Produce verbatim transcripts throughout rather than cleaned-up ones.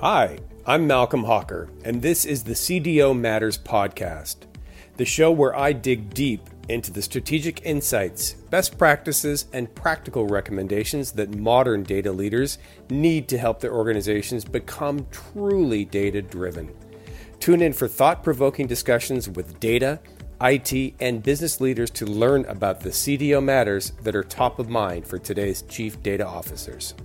Hi, I'm Malcolm Hawker, and this is the C D O Matters podcast, the show where I dig deep into the strategic insights, best practices, and practical recommendations that modern data leaders need to help their organizations become truly data-driven. Tune in for thought-provoking discussions with data, I T, and business leaders to learn about the C D O matters that are top of mind for today's chief data officers.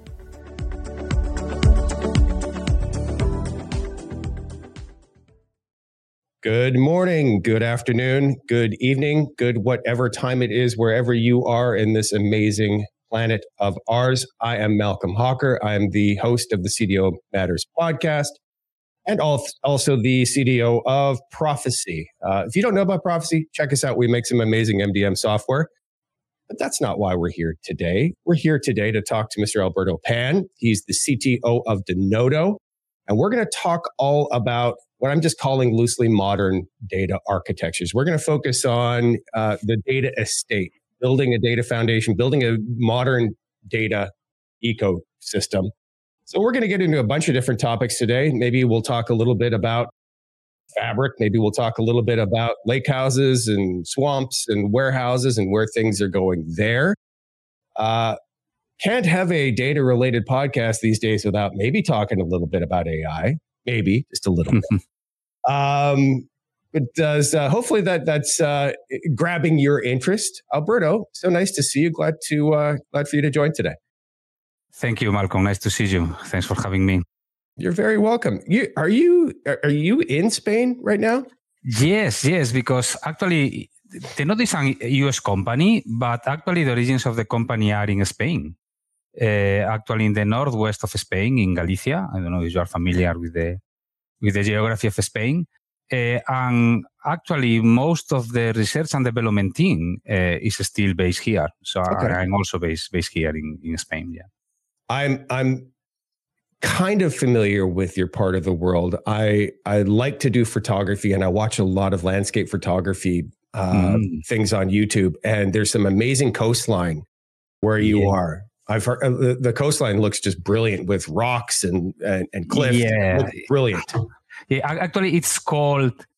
Good morning, good afternoon, good evening, good whatever time it is, wherever you are in this amazing planet of ours. I am Malcolm Hawker. I am the host of the C D O Matters podcast and also the C D O of Prophecy. Uh, if you don't know about Prophecy, check us out. We make some amazing M D M software. But that's not why we're here today. We're here today to talk to Mister Alberto Pan. He's the C T O of Denodo. And we're going to talk all about what I'm just calling loosely modern data architectures. We're going to focus on uh, the data estate, building a data foundation, building a modern data ecosystem. So we're going to get into a bunch of different topics today. Maybe we'll talk a little bit about fabric. Maybe we'll talk a little bit about lake houses and swamps and warehouses and where things are going there. Uh, can't have a data-related podcast these days without maybe talking a little bit about A I. Maybe just a little bit. Um, but does uh, hopefully that that's uh, grabbing your interest, Alberto. So nice to see you. Glad to uh, glad for you to join today. Thank you, Malcolm. Nice to see you. Thanks for having me. You're very welcome. You are you are you in Spain right now? Yes, yes. Because actually, Denodo is a U S company, but actually the origins of the company are in Spain. Uh, actually, in the northwest of Spain, in Galicia. I don't know if you are familiar with the with the geography of Spain. Uh, and actually, most of the research and development team uh, is still based here. So okay. I, I'm also based based here in, in Spain. Yeah, I'm I'm kind of familiar with your part of the world. I I like to do photography, and I watch a lot of landscape photography uh, mm. things on YouTube. And there's some amazing coastline where you yeah. are. I've heard uh, the, the coastline looks just brilliant with rocks and and, and cliffs. Yeah, brilliant. Yeah, actually, it's called uh,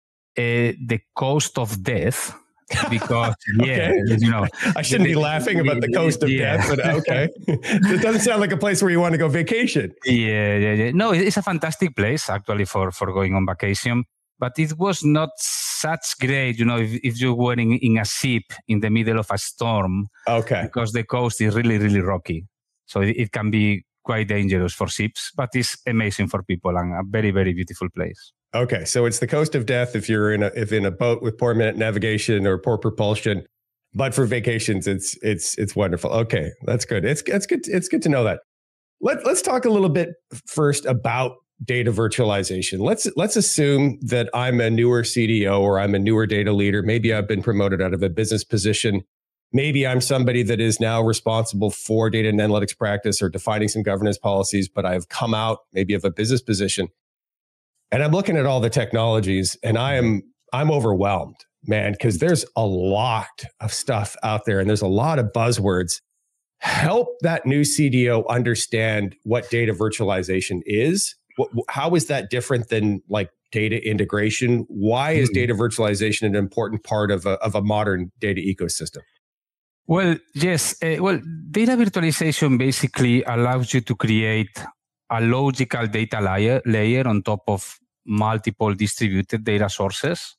the Coast of Death because yeah, okay. you know, I shouldn't the, be laughing about the Coast of yeah. Death, but okay, it doesn't sound like a place where you want to go vacation. Yeah, yeah, yeah. No, it's a fantastic place actually for for going on vacation. But it was not such great, you know, if, if you were in, in a ship in the middle of a storm. Okay. Because the coast is really, really rocky. So it, it can be quite dangerous for ships, but it's amazing for people and a very, very beautiful place. Okay. So it's the Coast of Death if you're in a if in a boat with poor navigation or poor propulsion. But for vacations, it's it's it's wonderful. Okay. That's good. It's it's good. It's good to know that. Let, let's talk a little bit first about data virtualization. Let's let's assume that I'm a newer C D O or I'm a newer data leader. Maybe I've been promoted out of a business position. Maybe I'm somebody that is now responsible for data and analytics practice or defining some governance policies, but I've come out maybe of a business position. And I'm looking at all the technologies and I am I'm overwhelmed, man, because there's a lot of stuff out there and there's a lot of buzzwords. Help that new C D O understand what data virtualization is. How is that different than like data integration? Why is data virtualization an important part of a, of a modern data ecosystem? Well, yes. Uh, well, data virtualization basically allows you to create a logical data layer, layer on top of multiple distributed data sources.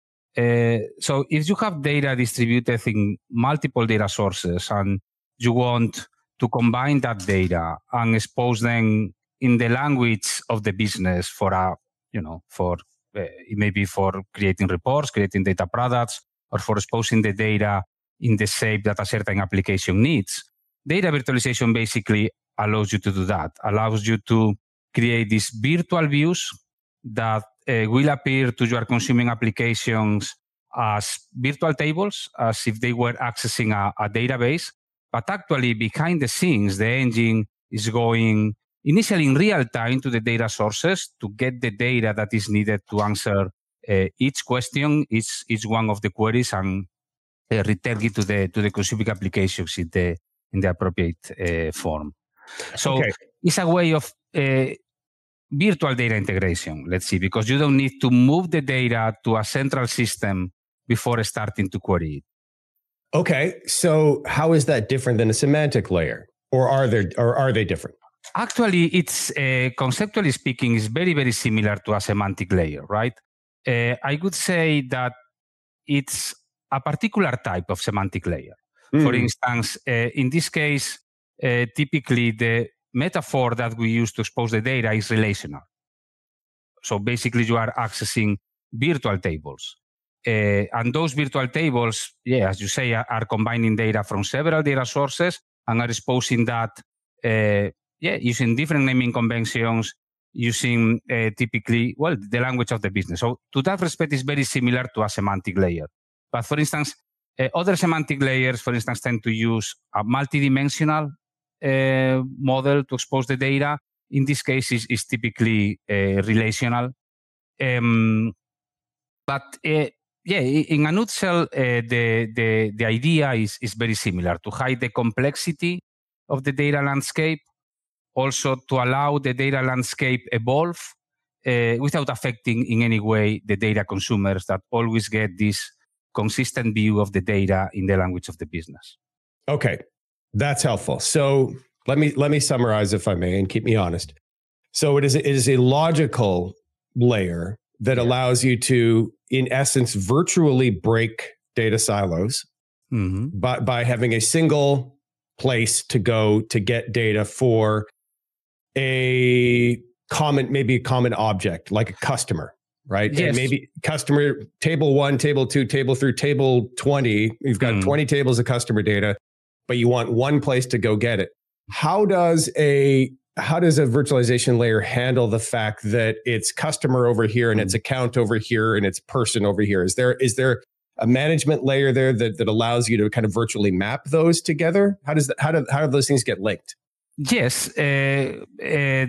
Uh, so if you have data distributed in multiple data sources and you want to combine that data and expose them in the language of the business for a, you know, for uh, maybe for creating reports, creating data products, or for exposing the data in the shape that a certain application needs. Data virtualization basically allows you to do that, allows you to create these virtual views that uh, will appear to your consuming applications as virtual tables, as if they were accessing a, a database. But actually, behind the scenes, the engine is going initially in real time to the data sources to get the data that is needed to answer uh, each question, each each one of the queries, and uh, return it to the to the consuming applications in the in the appropriate uh, form. So okay. It's a way of uh, virtual data integration, let's see, because you don't need to move the data to a central system before starting to query it. Okay, so how is that different than a semantic layer, or are there, or are they different? Actually, it's uh, conceptually speaking, is very, very similar to a semantic layer, right? Uh, I would say that it's a particular type of semantic layer. Mm. For instance, uh, in this case, uh, typically the metaphor that we use to expose the data is relational. So basically, you are accessing virtual tables. Uh, and those virtual tables, yeah, as you say, are, are combining data from several data sources and are exposing that uh, yeah, using different naming conventions, using uh, typically, well, the language of the business. So to that respect, it's very similar to a semantic layer. But for instance, uh, other semantic layers, for instance, tend to use a multidimensional uh, model to expose the data. In this case, is is typically uh, relational. Um, but uh, yeah, in a nutshell, uh, the, the, the idea is, is very similar, to hide the complexity of the data landscape, also to allow the data landscape evolve uh, without affecting in any way the data consumers that always get this consistent view of the data in the language of the business. Okay, that's helpful. So let me let me summarize, if I may, and keep me honest. So it is it is a logical layer that yeah. allows you to, in essence, virtually break data silos mm-hmm. by by having a single place to go to get data for a common, maybe a common object, like a customer, right? Yes. And maybe customer table one, table two, table three, table twenty. You've got mm. twenty tables of customer data, but you want one place to go get it. How does a how does a virtualization layer handle the fact that it's customer over here and it's account over here and it's person over here? Is there is there a management layer there that, that allows you to kind of virtually map those together? How does that, how do how do those things get linked? Yes, uh, uh,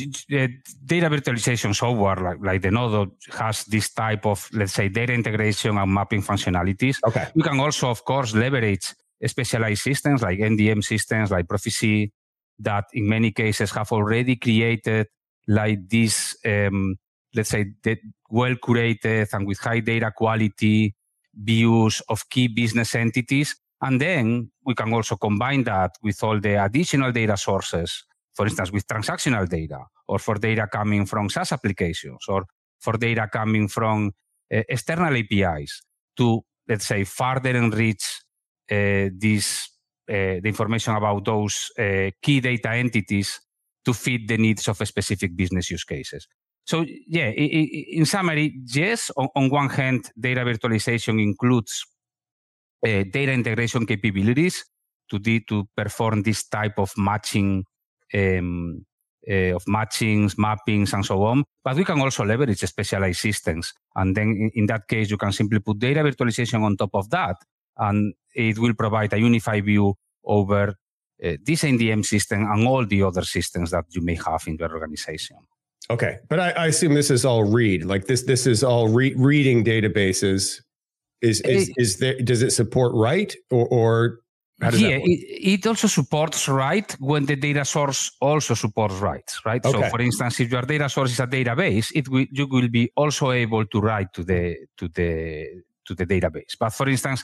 data virtualization software like, like Denodo has this type of, let's say, data integration and mapping functionalities. Okay. You can also, of course, leverage specialized systems like N D M systems, like Proficy, that in many cases have already created like this, um, let's say, well-curated and with high data quality views of key business entities. And then we can also combine that with all the additional data sources, for instance, with transactional data, or for data coming from SaaS applications, or for data coming from uh, external A P Is to, let's say, further enrich uh, this, uh, the information about those uh, key data entities to fit the needs of a specific business use cases. So, yeah, in summary, yes, on, on one hand, data virtualization includes uh, data integration capabilities to, de- to perform this type of matching, um, uh, of matchings, mappings, and so on. But we can also leverage specialized systems. And then in, in that case, you can simply put data virtualization on top of that, and it will provide a unified view over uh, this N D M system and all the other systems that you may have in your organization. Okay, but I, I assume this is all read, like this. This is all re- reading databases. Is is is there? Does it support write, or or how does yeah, that work? It, it also supports write when the data source also supports writes, right? Okay. So, for instance, if your data source is a database, it will you will be also able to write to the to the to the database. But for instance,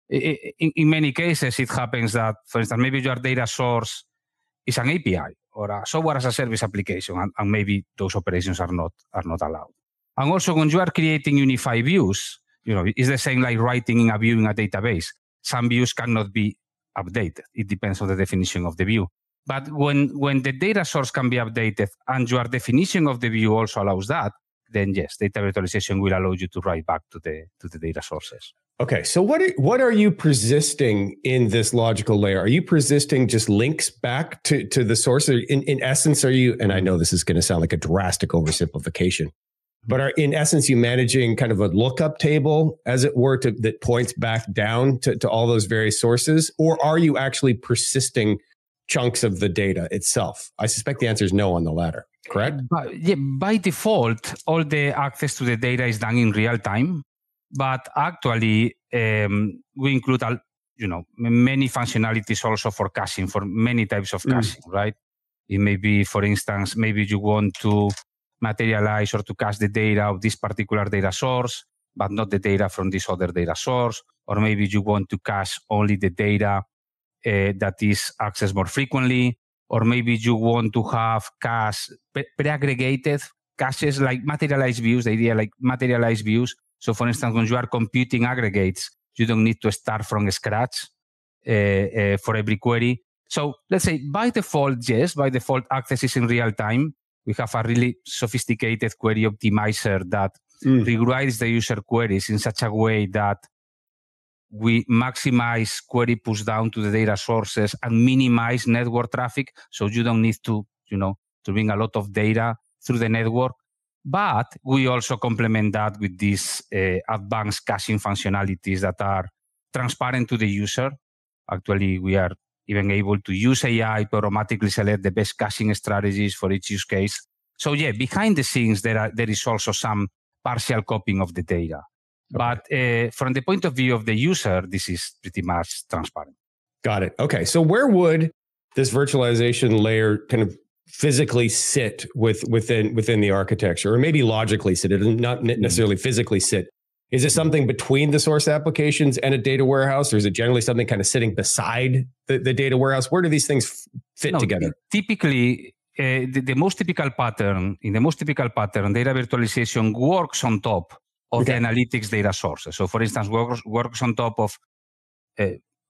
in, in many cases, it happens that, for instance, maybe your data source is an A P I or a software as a service application, and, and maybe those operations are not are not allowed. And also, when you are creating unified views, you know, it's the same like writing in a view in a database. Some views cannot be updated. It depends on the definition of the view. But when when the data source can be updated and your definition of the view also allows that, then yes, data virtualization will allow you to write back to the to the data sources. Okay, so what are, what are you persisting in this logical layer? Are you persisting just links back to, to the source? In, in essence, are you, and I know this is going to sound like a drastic oversimplification, but are in essence you managing kind of a lookup table, as it were, to, that points back down to, to all those various sources? Or are you actually persisting chunks of the data itself? I suspect the answer is no on the latter, correct? By, yeah, by default, all the access to the data is done in real time. But actually, um, we include, you know, many functionalities also for caching, for many types of caching, mm. right? It may be, for instance, maybe you want to materialize or to cache the data of this particular data source, but not the data from this other data source. Or maybe you want to cache only the data uh, that is accessed more frequently. Or maybe you want to have cache pre-aggregated caches like materialized views, the idea like materialized views. So for instance, when you are computing aggregates, you don't need to start from scratch uh, uh, for every query. So let's say by default, yes, by default, access is in real time. We have a really sophisticated query optimizer that mm. rewrites the user queries in such a way that we maximize query push down to the data sources and minimize network traffic. So you don't need to, you know, to bring a lot of data through the network. But we also complement that with these uh, advanced caching functionalities that are transparent to the user. Actually, we are even able to use A I to automatically select the best caching strategies for each use case. So yeah, behind the scenes, there are, there is also some partial copying of the data. Okay. But uh, from the point of view of the user, this is pretty much transparent. Got it. Okay. So where would this virtualization layer kind of physically sit with, within, within the architecture, or maybe logically sit, it not necessarily physically sit? Is it something between the source applications and a data warehouse, or is it generally something kind of sitting beside the, the data warehouse? Where do these things fit no, together? Typically, uh, the, the most typical pattern, in the most typical pattern, data virtualization works on top of okay. the analytics data sources. So for instance, works, works on top of uh,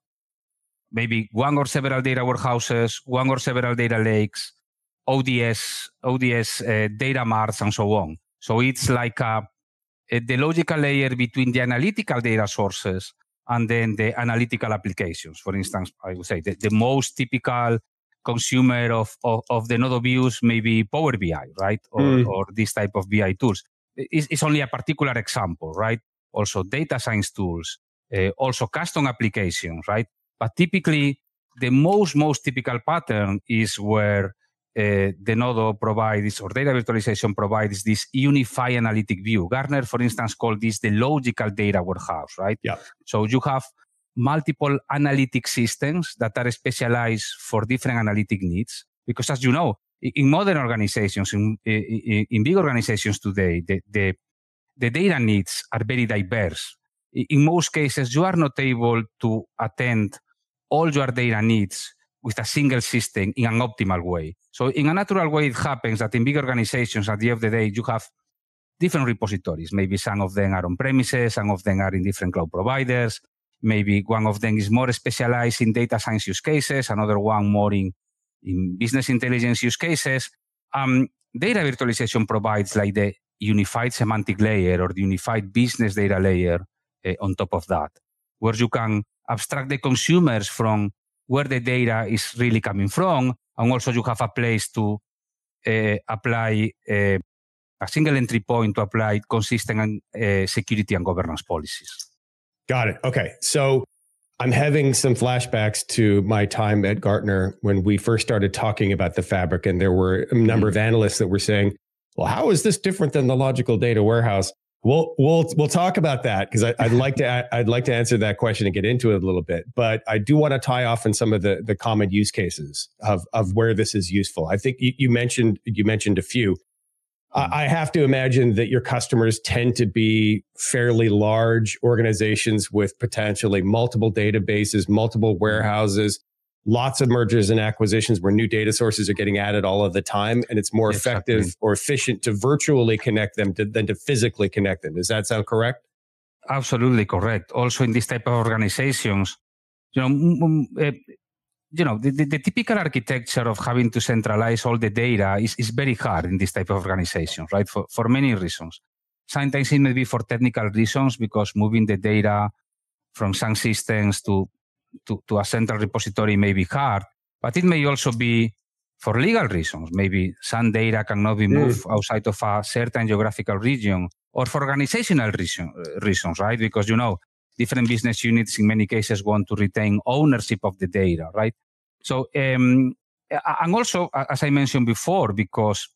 maybe one or several data warehouses, one or several data lakes, O D S, O D S uh, data marts, and so on. So it's like a the logical layer between the analytical data sources and then the analytical applications. For instance, I would say the, the most typical consumer of, of, of the node views may be Power B I, right? Or, mm. or this type of B I tools. It's, it's only a particular example, right? Also data science tools, uh, also custom applications, right? But typically, the most, most typical pattern is where Uh, the Nodo provides, or data virtualization provides, this unified analytic view. Gartner, for instance, called this the logical data warehouse, right? Yeah. So you have multiple analytic systems that are specialized for different analytic needs. Because as you know, in modern organizations, in, in, in big organizations today, the, the, the data needs are very diverse. In most cases, you are not able to attend all your data needs with a single system in an optimal way. So in a natural way, it happens that in big organizations, at the end of the day, you have different repositories. Maybe some of them are on premises, some of them are in different cloud providers. Maybe one of them is more specialized in data science use cases, another one more in, in business intelligence use cases. Um, data virtualization provides like the unified semantic layer or the unified business data layer uh, on top of that, where you can abstract the consumers from where the data is really coming from, and also you have a place to uh, apply uh, a single entry point to apply consistent uh, security and governance policies. Got it. Okay. So I'm having some flashbacks to my time at Gartner when we first started talking about the fabric, and there were a number mm-hmm. of analysts that were saying, well, how is this different than the logical data warehouse? We'll we'll we'll talk about that, because I'd like to I'd like to answer that question and get into it a little bit. But I do want to tie off in some of the the common use cases of of where this is useful. I think you, you mentioned you mentioned a few. Mm-hmm. I have to imagine that your customers tend to be fairly large organizations with potentially multiple databases, multiple warehouses, lots of mergers and acquisitions where new data sources are getting added all of the time, and it's more exactly. effective or efficient to virtually connect them to, than to physically connect them. Does that sound correct? Absolutely correct. Also, in this type of organizations, you know, uh, you know, the, the, the typical architecture of having to centralize all the data is, is very hard in this type of organizations, right? For for many reasons. Sometimes it may be for technical reasons, because moving the data from some systems to To, to a central repository may be hard, but it may also be for legal reasons. Maybe some data cannot be moved mm. outside of a certain geographical region, or for organizational reason, reasons, right? Because, you know, different business units in many cases want to retain ownership of the data, right? So, um, and also, as I mentioned before, because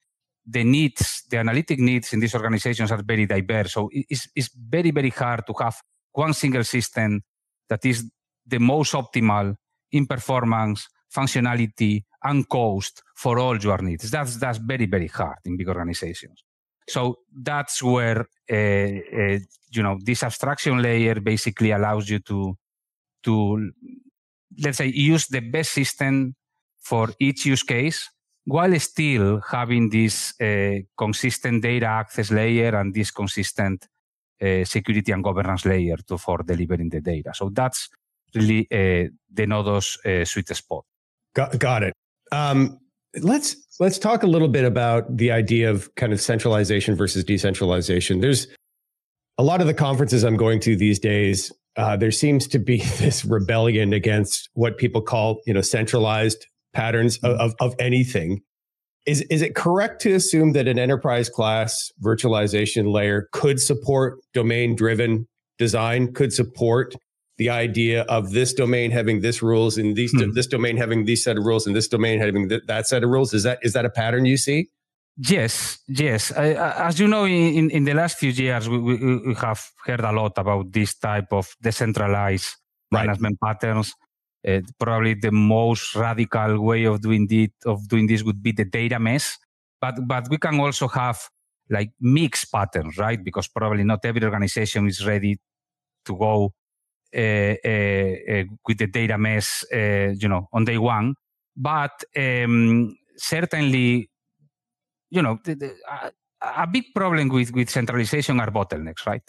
the needs, the analytic needs in these organizations are very diverse. So it's, it's very, very hard to have one single system that is the most optimal in performance, functionality, and coast for all your needs. That's that's very, very hard in big organizations. So that's where uh, uh, you know this abstraction layer basically allows you to to let's say use the best system for each use case, while still having this uh, consistent data access layer and this consistent uh, security and governance layer to for delivering the data. So that's really uh, the Nodos uh, sweet spot. Got, got it. Um, let's let's talk a little bit about the idea of kind of centralization versus decentralization. There's a lot of the conferences I'm going to these days. Uh, there seems to be this rebellion against what people call, you know, centralized patterns of, of, of anything. Is is it correct to assume that an enterprise class virtualization layer could support domain-driven design, could support the idea of this domain having this rules and these hmm. this domain having these set of rules and this domain having th- that set of rules? Is that is that a pattern you see? Yes, yes. I, as you know, in, in the last few years, we, we, we have heard a lot about this type of decentralized right. management patterns. Uh, probably the most radical way of doing it, of doing this would be the data mesh. But but we can also have like mixed patterns, right? Because probably not every organization is ready to go uh, uh, uh, with the data mesh, uh, you know, on day one. But um, certainly, you know, the, the, uh, a big problem with, with centralization are bottlenecks, right?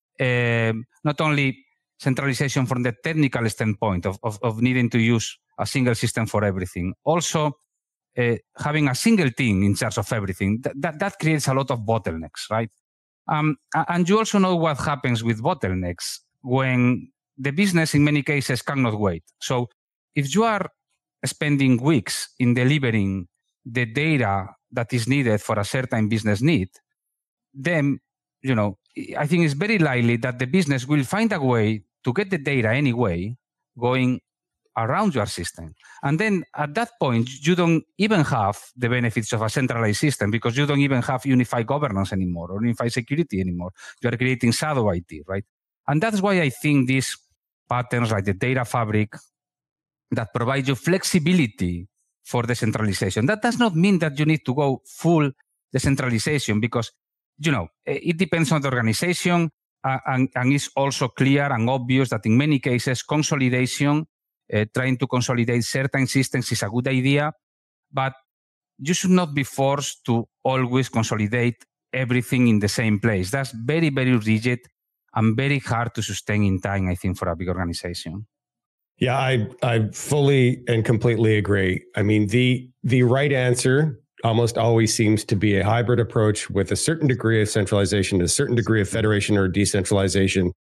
Um, not only centralization from the technical standpoint of, of, of needing to use a single system for everything. Also, uh, having a single team in charge of everything, that, that, that creates a lot of bottlenecks, right? Um, and you also know what happens with bottlenecks when the business in many cases cannot wait. So if you are spending weeks in delivering the data that is needed for a certain business need, then, you know, I think it's very likely that the business will find a way to get the data anyway, going around your system. And then at that point, you don't even have the benefits of a centralized system because you don't even have unified governance anymore or unified security anymore. You are creating shadow I T, right? And that's why I think these patterns like the data fabric that provide you flexibility for decentralization. That does not mean that you need to go full decentralization because, you know, it depends on the organization uh, and, and it's also clear and obvious that in many cases, consolidation, uh, trying to consolidate certain systems is a good idea, but you should not be forced to always consolidate everything in the same place. That's very, very rigid and very hard to sustain in time, I think, for a big organization. Yeah, I I fully and completely agree. I mean, the the right answer almost always seems to be a hybrid approach with a certain degree of centralization, a certain degree of federation or decentralization.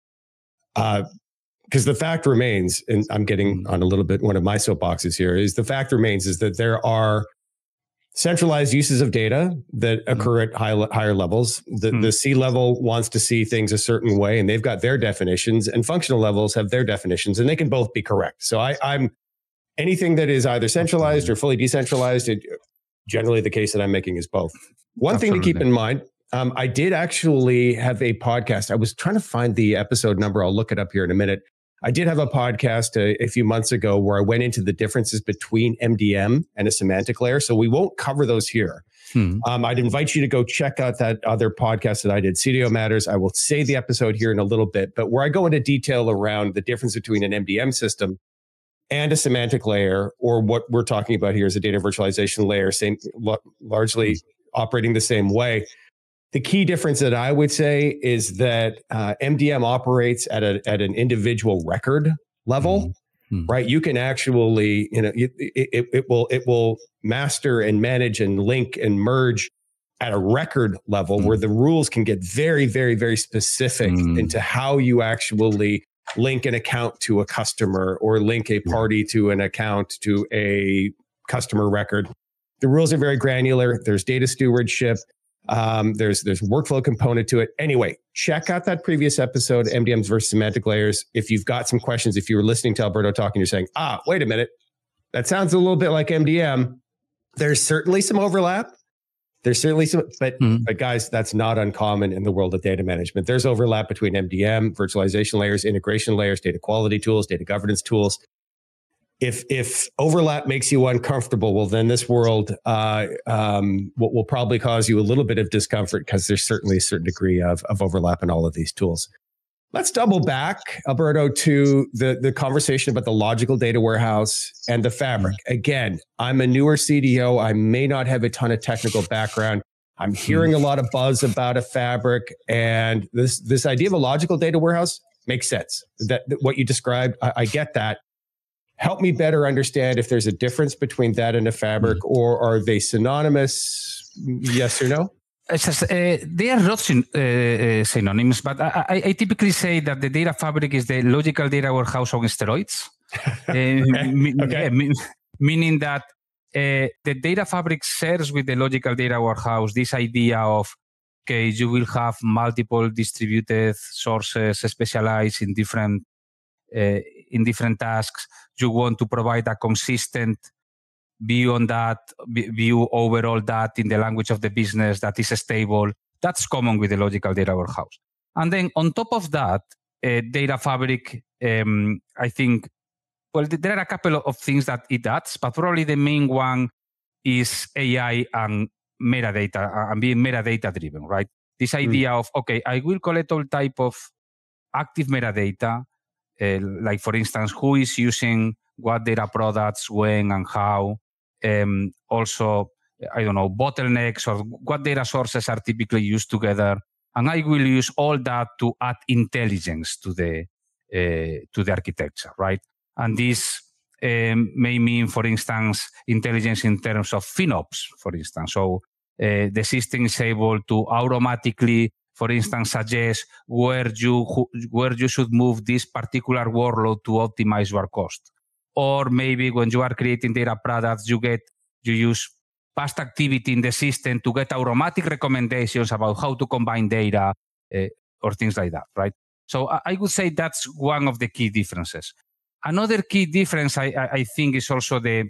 Uh, because the fact remains, and I'm getting on a little bit one of my soapboxes here, is the fact remains is that there are centralized uses of data that occur at high, higher levels. The, mm. the C-level wants to see things a certain way, and they've got their definitions, and functional levels have their definitions, and they can both be correct. So I, I'm anything that is either centralized or fully decentralized, it, generally the case that I'm making is both. One Absolutely. Thing to keep in mind, um, I did actually have a podcast. I was trying to find the episode number. I'll look it up here in a minute. I did have a podcast a, a few months ago where I went into the differences between M D M and a semantic layer. So we won't cover those here. Hmm. Um, I'd invite you to go check out that other podcast that I did, C D O Matters. I will say the episode here in a little bit, but where I go into detail around the difference between an M D M system and a semantic layer, or what we're talking about here is a data virtualization layer, same, largely operating the same way. The key difference that I would say is that uh, M D M operates at a at an individual record level, mm-hmm. right? You can actually, you know, it, it, it will it will master and manage and link and merge at a record level mm-hmm. where the rules can get very, very, very specific mm-hmm. into how you actually link an account to a customer or link a party to an account to a customer record. The rules are very granular. There's data stewardship. Um, there's there's workflow component to it. Anyway, check out that previous episode, M D Ms versus semantic layers. If you've got some questions, if you were listening to Alberto talk and you're saying, ah, wait a minute, that sounds a little bit like M D M. There's certainly some overlap. There's certainly some, but, mm-hmm. but guys, that's not uncommon in the world of data management. There's overlap between M D M, virtualization layers, integration layers, data quality tools, data governance tools. if if overlap makes you uncomfortable, well, then this world uh, um, will, will probably cause you a little bit of discomfort because there's certainly a certain degree of, of overlap in all of these tools. Let's double back, Alberto, to the, the conversation about the logical data warehouse and the Fabric. Again, I'm a newer C D O. I may not have a ton of technical background. I'm hearing a lot of buzz about a Fabric, and this this idea of a logical data warehouse makes sense. That, that what you described, I, I get that. Help me better understand if there's a difference between that and a Fabric, mm. or are they synonymous? Yes or no? Just, uh, they are not syn- uh, uh, synonyms, but I, I, I typically say that the data fabric is the logical data warehouse on steroids. uh, okay. Me- okay. Yeah, me- meaning that uh, the data fabric shares with the logical data warehouse this idea of, okay, you will have multiple distributed sources specialized in different uh, in different tasks. You want to provide a consistent view on that, view overall that in the language of the business that is stable. That's common with the logical data warehouse. And then on top of that, uh, data fabric, um, I think, well, there are a couple of things that it adds, but probably the main one is A I and metadata, and being metadata driven, right? This idea mm. of, okay, I will collect all type of active metadata, uh, like for instance, who is using what data products, when and how. Um, also, I don't know, bottlenecks or what data sources are typically used together. And I will use all that to add intelligence to the uh, to the architecture, right? And this um, may mean, for instance, intelligence in terms of FinOps, for instance. So uh, the system is able to automatically, for instance, suggest where you where you should move this particular workload to optimize your cost. Or maybe when you are creating data products, you get you use past activity in the system to get automatic recommendations about how to combine data uh, or things like that, right? So I, I would say that's one of the key differences. Another key difference, I, I, I think, is also the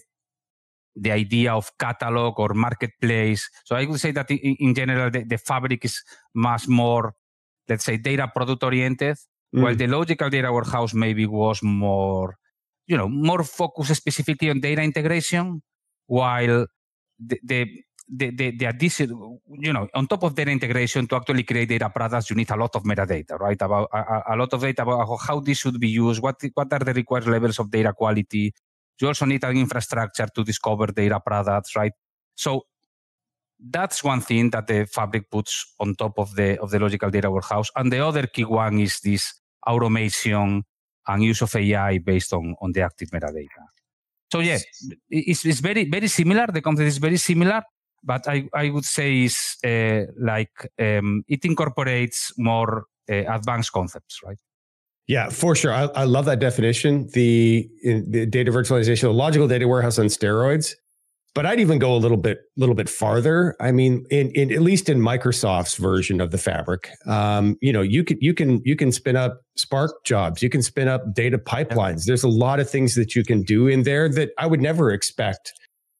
the idea of catalog or marketplace. So I would say that in, in general, the, the fabric is much more, let's say, data product oriented, mm. while the logical data warehouse maybe was more, you know, more focused specifically on data integration, while the, the, the, the, the addition, you know, on top of data integration, to actually create data products, you need a lot of metadata, right? About a, a lot of data about how this should be used, what, what are the required levels of data quality. You also need an infrastructure to discover data products, right? So that's one thing that the fabric puts on top of the of the logical data warehouse. And the other key one is this automation and use of A I based on, on the active metadata. So yeah, it's, it's very, very similar. The concept is very similar, but I, I would say is uh, like um, it incorporates more uh, advanced concepts, right? Yeah, for sure. I, I love that definition. The, the data virtualization, the logical data warehouse on steroids. But I'd even go a little bit, little bit farther. I mean, in, in at least in Microsoft's version of the Fabric, um, you know, you can you can you can spin up Spark jobs, you can spin up data pipelines. There's a lot of things that you can do in there that I would never expect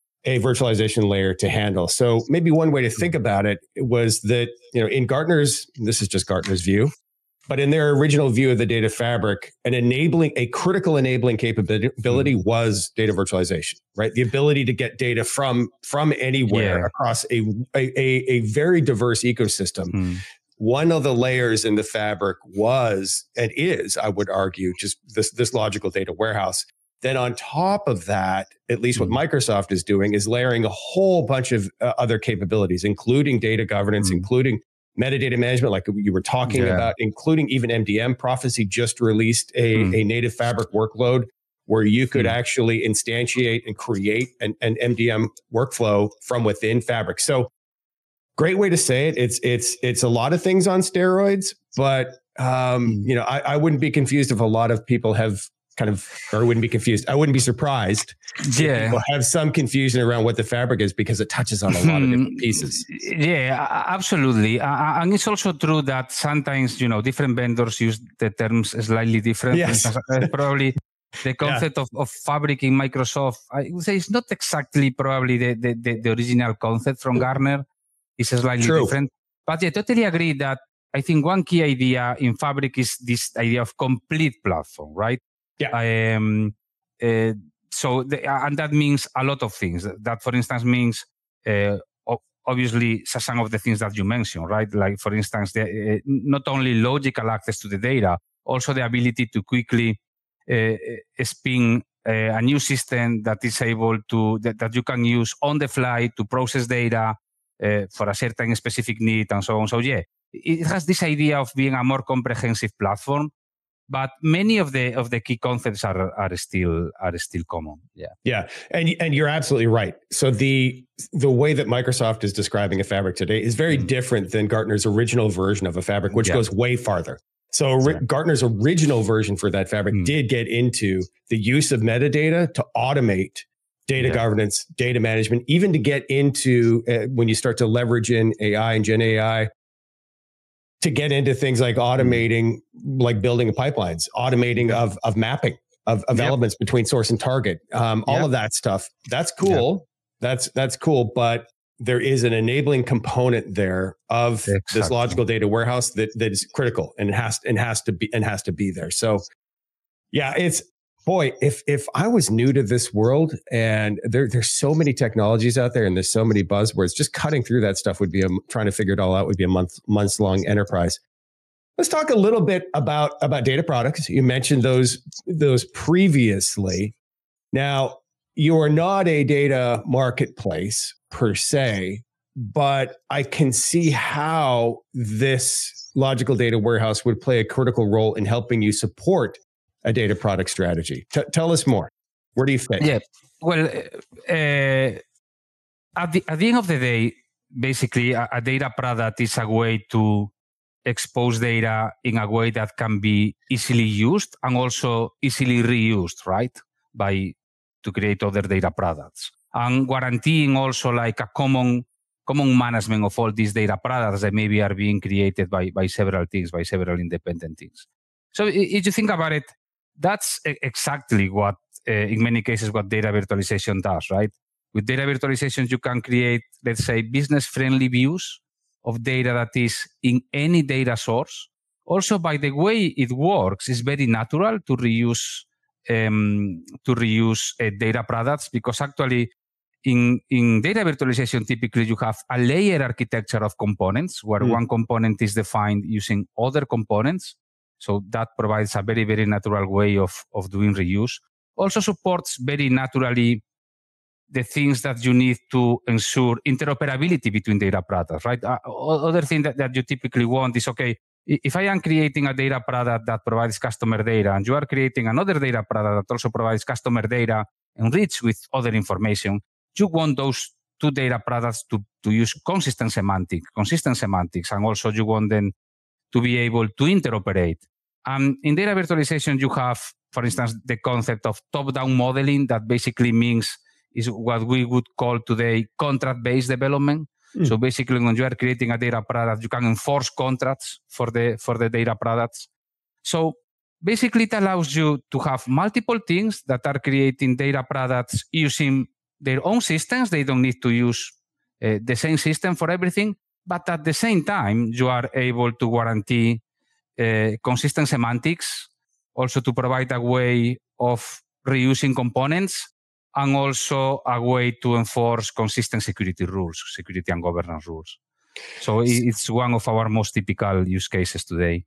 a virtualization layer to handle. So maybe one way to think about it was that, you know, in Gartner's, this is just Gartner's view, but in their original view of the data fabric, an enabling, a critical enabling capability was data virtualization, right? The ability to get data from, from anywhere yeah. across a, a, a very diverse ecosystem. Mm. One of the layers in the fabric was, and is, I would argue, just this, this logical data warehouse. Then on top of that, at least what mm. Microsoft is doing is layering a whole bunch of uh, other capabilities, including data governance, mm. including metadata management, like you were talking yeah. about, including even M D M. Prophecy just released a, mm. a native fabric workload where you could mm. actually instantiate and create an, an M D M workflow from within Fabric. So great way to say it. It's it's it's a lot of things on steroids, but um, mm. you know, I, I wouldn't be confused if a lot of people have kind of, or wouldn't be confused. I wouldn't be surprised yeah. if people have some confusion around what the fabric is because it touches on a lot of different pieces. Yeah, absolutely. Uh, and it's also true that sometimes, you know, different vendors use the terms slightly different. Yes. Probably the concept yeah. of, of fabric in Microsoft, I would say it's not exactly probably the, the, the, the original concept from Gartner. It's slightly true. different. But yeah, totally agree that I think one key idea in Fabric is this idea of complete platform, right? Yeah. Um, uh, so, the, and that means a lot of things. That, for instance, means uh, obviously some of the things that you mentioned, right? Like, for instance, the, uh, not only logical access to the data, also the ability to quickly uh, spin uh, a new system that is able to, that, that you can use on the fly to process data uh, for a certain specific need and so on. So yeah, it has this idea of being a more comprehensive platform, but many of the of the key concepts are are still are still common. Yeah, yeah, and and you're absolutely right. So the the way that Microsoft is describing a fabric today is very mm. different than Gartner's original version of a fabric, which yeah. goes way farther. So yeah. Gartner's original version for that fabric mm. did get into the use of metadata to automate data yeah. governance, data management, even to get into uh, when you start to leverage in A I and Gen A I. To get into things like automating, like building pipelines, automating of of mapping of, of yep. elements between source and target, um, all yep. of that stuff. That's cool. Yep. That's that's cool. But there is an enabling component there of exactly. this logical data warehouse that that is critical and has and has to be and has to be there. So, yeah, it's boy. If if I was new to this world and there there's so many technologies out there and there's so many buzzwords, just cutting through that stuff would be a, trying to figure it all out would be a month months long enterprise. Let's talk a little bit about about data products. You mentioned those those previously. Now, you are not a data marketplace per se, but I can see how this logical data warehouse would play a critical role in helping you support a data product strategy. T- tell us more. Where do you fit? Yeah. Well, uh, at the at the end of the day, basically, a, a data product is a way to expose data in a way that can be easily used and also easily reused, right? By to create other data products and guaranteeing also like a common common management of all these data products that maybe are being created by by several things, by several independent things. So if you think about it, that's exactly what, uh, in many cases, what data virtualization does, right? With data virtualization, you can create, let's say, business-friendly views of data that is in any data source. Also, by the way it works, it's very natural to reuse um, to reuse uh, data products because actually, in in data virtualization, typically you have a layer architecture of components where mm. one component is defined using other components. So that provides a very, very natural way of, of doing reuse. Also supports very naturally the things that you need to ensure interoperability between data products, right? Uh, other thing that, that you typically want is, okay, if I am creating a data product that provides customer data and you are creating another data product that also provides customer data enriched with other information, you want those two data products to, to use consistent semantic, consistent semantics, and also you want them to be able to interoperate. Um, in data virtualization, you have, for instance, the concept of top-down modeling that basically means is what we would call today contract-based development. Mm. So basically, when you are creating a data product, you can enforce contracts for the for the data products. So basically, it allows you to have multiple things that are creating data products using their own systems. They don't need to use uh, the same system for everything. But at the same time, you are able to guarantee uh, consistent semantics, also to provide a way of reusing components, and also a way to enforce consistent security rules, security and governance rules. So it's one of our most typical use cases today.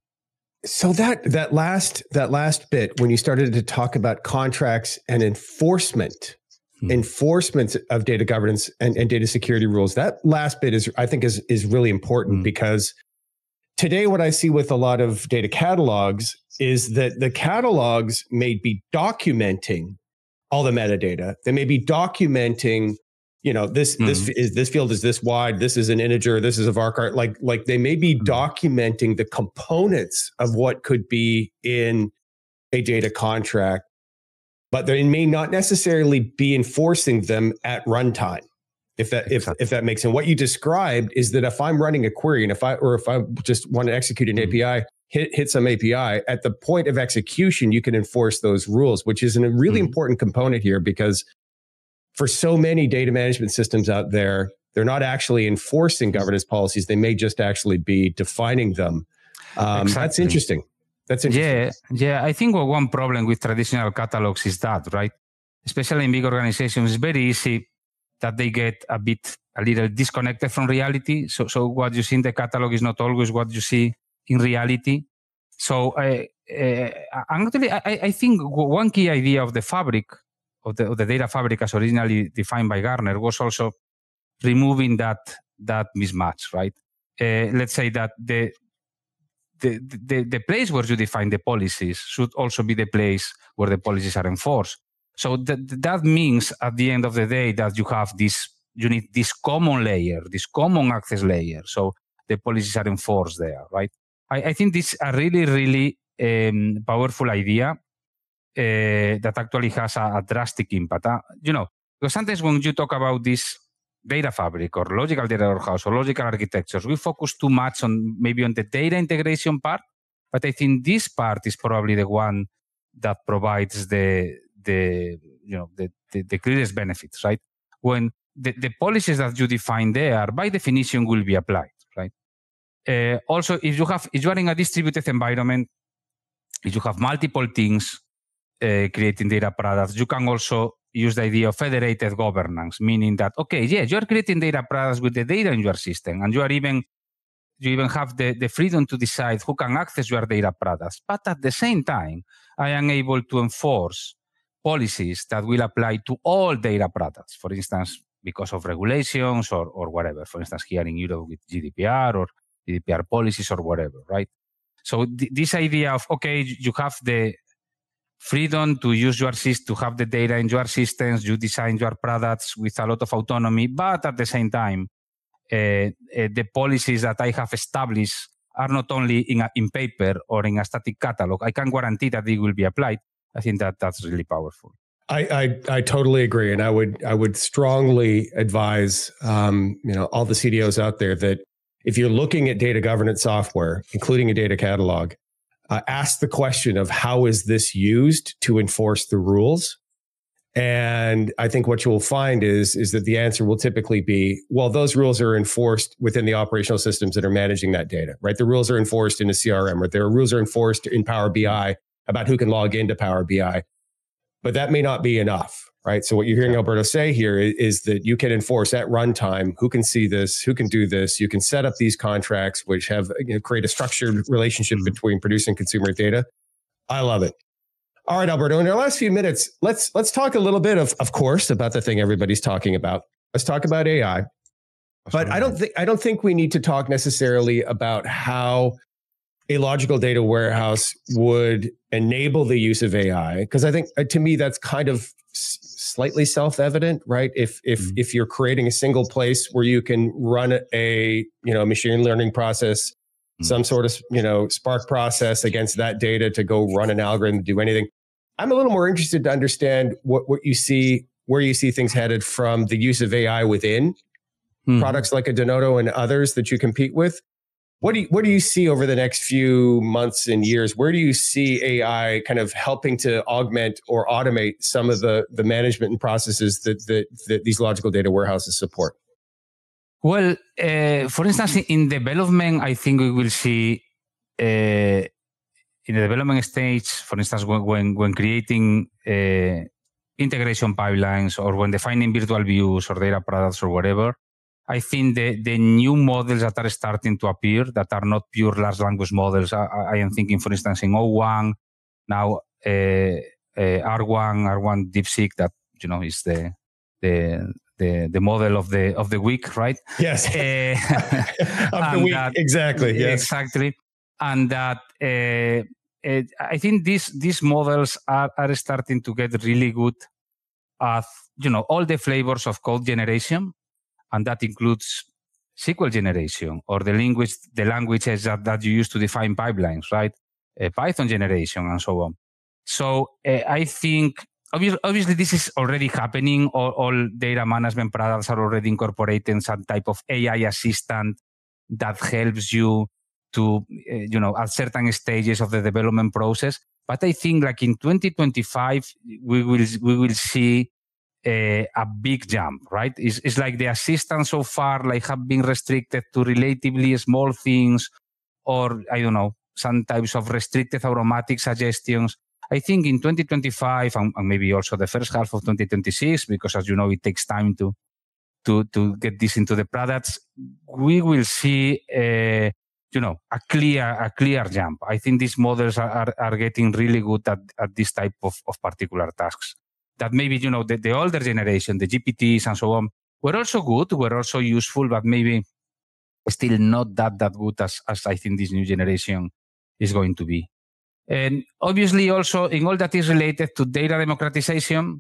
So that that last that last bit, when you started to talk about contracts and enforcement, hmm. enforcement of data governance and, and data security rules, that last bit is, I think, is is really important hmm. because today what I see with a lot of data catalogs is that the catalogs may be documenting all the metadata. They may be documenting, you know, this mm-hmm. this is this field is this wide, this is an integer, this is a varchar. Like like they may be mm-hmm. documenting the components of what could be in a data contract, but they may not necessarily be enforcing them at runtime. If that exactly. if if that makes sense. What you described is that if I'm running a query and if I or if I just want to execute an mm-hmm. A P I, hit hit some A P I, at the point of execution, you can enforce those rules, which is a really mm-hmm. important component here because for so many data management systems out there, they're not actually enforcing governance policies. They may just actually be defining them. Um, exactly. That's interesting. That's interesting. Yeah, yeah. I think one problem with traditional catalogs is that, right? especially in big organizations, it's very easy that they get a bit, a little disconnected from reality. So, so what you see in the catalog is not always what you see in reality. So, I, uh, actually, I, I think one key idea of the fabric, of the, of the data fabric as originally defined by Gartner, was also removing that that mismatch, right? Uh, let's say that the, the the the place where you define the policies should also be the place where the policies are enforced. So that that means at the end of the day that you have this, you need this common layer, this common access layer. So the policies are enforced there, right? I, I think this is a really, really um, powerful idea uh, that actually has a, a drastic impact. Uh, you know, because sometimes when you talk about this data fabric or logical data warehouse or logical architectures, we focus too much on maybe on the data integration part, but I think this part is probably the one that provides the the you know the, the, the clearest benefits, right? When the, the policies that you define there by definition will be applied, right? Uh, also, if you have if you are in a distributed environment, if you have multiple things uh, creating data products, you can also use the idea of federated governance, meaning that, okay, yeah, you are creating data products with the data in your system, and you are even you even have the, the freedom to decide who can access your data products. But at the same time, I am able to enforce policies that will apply to all data products, for instance, because of regulations or, or whatever. For instance, here in Europe with G D P R or G D P R policies or whatever, right? So th- this idea of, okay, you have the freedom to use your system, to have the data in your systems, you design your products with a lot of autonomy, but at the same time, uh, uh, the policies that I have established are not only in, a, in paper or in a static catalog. I can guarantee that they will be applied. I think that that's really powerful. I, I I totally agree, and I would I would strongly advise um, you know all the C D Os out there that if you're looking at data governance software, including a data catalog, uh, ask the question of how is this used to enforce the rules. And I think what you will find is is that the answer will typically be, well, those rules are enforced within the operational systems that are managing that data, right? The rules are enforced in a C R M, or their rules are enforced in Power B I about who can log into Power B I. But that may not be enough, right? So what you're hearing Alberto say here is, is that you can enforce at runtime who can see this, who can do this. You can set up these contracts, which have you know, create a structured relationship between producer and consumer data. I love it. All right, Alberto, in our last few minutes, let's let's talk a little bit of, of course, about the thing everybody's talking about. Let's talk about A I. But I don't think I don't think we need to talk necessarily about how a logical data warehouse would enable the use of A I, because I think uh, to me that's kind of s- slightly self-evident, right? If if mm-hmm. if you're creating a single place where you can run a you know machine learning process, mm-hmm. some sort of you know Spark process against that data to go run an algorithm, do anything. I'm a little more interested to understand what what you see, where you see things headed from the use of A I within mm-hmm. products like a Denodo and others that you compete with. What do you, what do you see over the next few months and years? Where do you see A I kind of helping to augment or automate some of the, the management and processes that, that, that these logical data warehouses support? Well, uh, for instance, in development, I think we will see uh, in the development stage, for instance, when when, when creating uh, integration pipelines or when defining virtual views or data products or whatever, I think the, the new models that are starting to appear that are not pure large language models. I, I am thinking, for instance, in O one, now uh, uh, R one, R one DeepSeek, that you know is the the the, the model of the of the week, right? Yes, uh, of the week, that, exactly. Yes, exactly, and that uh, it, I think these these models are are starting to get really good at you know all the flavors of code generation. And that includes S Q L generation or the language, the languages that, that you use to define pipelines, right? Uh, Python generation and so on. So uh, I think, obviously, obviously, this is already happening. All, all data management products are already incorporating some type of A I assistant that helps you to, uh, you know, at certain stages of the development process. But I think like in twenty twenty-five, we will we will see A, a big jump, right? It's, it's like the assistants so far like have been restricted to relatively small things or, I don't know, some types of restricted automatic suggestions. I think in twenty twenty-five and, and maybe also the first half of twenty twenty-six, because as you know, it takes time to to to get this into the products, we will see a, you know, a clear a clear jump. I think these models are, are, are getting really good at, at this type of, of particular tasks. That maybe, you know, the, the older generation, the G P Ts and so on, were also good, were also useful, but maybe still not that that good as, as I think this new generation is going to be. And obviously also in all that is related to data democratization,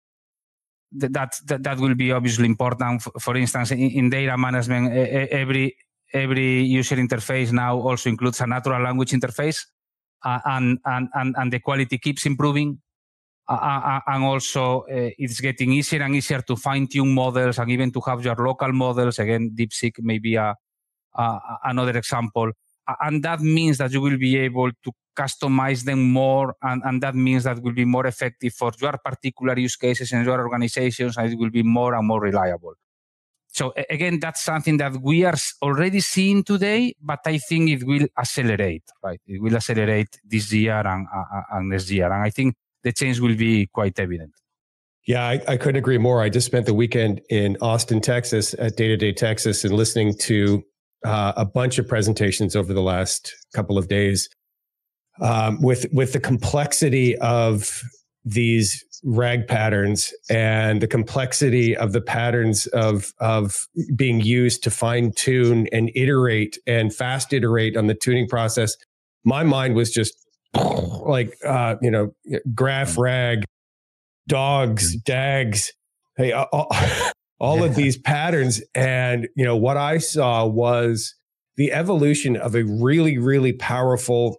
that that, that will be obviously important. For instance, in, in data management, every every user interface now also includes a natural language interface, uh, and, and, and, and the quality keeps improving. Uh, and also uh, it's getting easier and easier to fine-tune models and even to have your local models. Again, DeepSeek may be a, a, another example. And that means that you will be able to customize them more, and, and that means that will be more effective for your particular use cases and your organizations, and it will be more and more reliable. So again, that's something that we are already seeing today, but I think it will accelerate, right? It will accelerate this year and, uh, and next year. And I think the change will be quite evident. Yeah, I, I couldn't agree more. I just spent the weekend in Austin, Texas at Data Day Texas and listening to uh, a bunch of presentations over the last couple of days um, with, with the complexity of these RAG patterns and the complexity of the patterns of, of being used to fine tune and iterate and fast iterate on the tuning process. My mind was just like, uh, you know, graph, rag, dogs, dags, hey, all, all yeah. of these patterns. And, you know, what I saw was the evolution of a really, really powerful,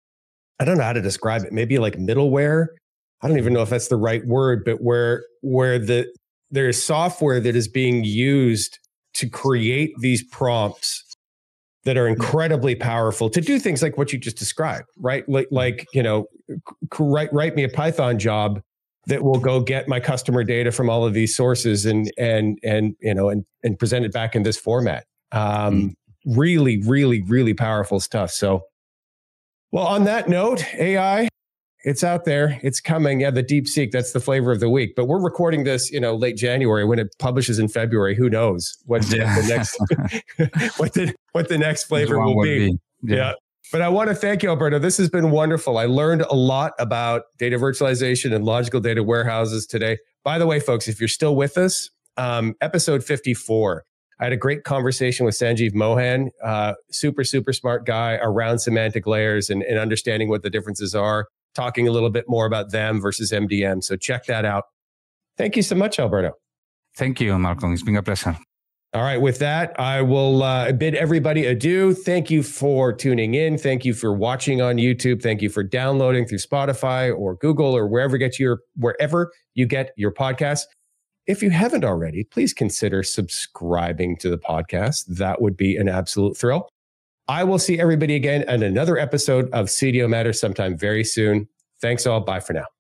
I don't know how to describe it, maybe like middleware. I don't even know if that's the right word, but where, where the, there's software that is being used to create these prompts that are incredibly powerful to do things like what you just described, right? Like, like you know, write, write me a Python job that will go get my customer data from all of these sources and, and, and, you know, and, and present it back in this format. Um, mm. Really, really, really powerful stuff. So, well, on that note, A I, it's out there. It's coming. Yeah, the DeepSeek, that's the flavor of the week. But we're recording this, you know, late January. When it publishes in February, who knows what, yeah. what the next what the what the next flavor will be. be. Yeah. yeah. But I want to thank you, Alberto. This has been wonderful. I learned a lot about data virtualization and logical data warehouses today. By the way, folks, if you're still with us, um, episode fifty-four, I had a great conversation with Sanjeev Mohan, uh, super, super smart guy around semantic layers and, and understanding what the differences are, talking a little bit more about them versus M D M. So check that out. Thank you so much, Alberto. Thank you, Malcolm. It's been a pleasure. All right. With that, I will uh, bid everybody adieu. Thank you for tuning in. Thank you for watching on YouTube. Thank you for downloading through Spotify or Google or wherever get your wherever you get your podcasts. If you haven't already, please consider subscribing to the podcast. That would be an absolute thrill. I will see everybody again in another episode of C D O Matters sometime very soon. Thanks all. Bye for now.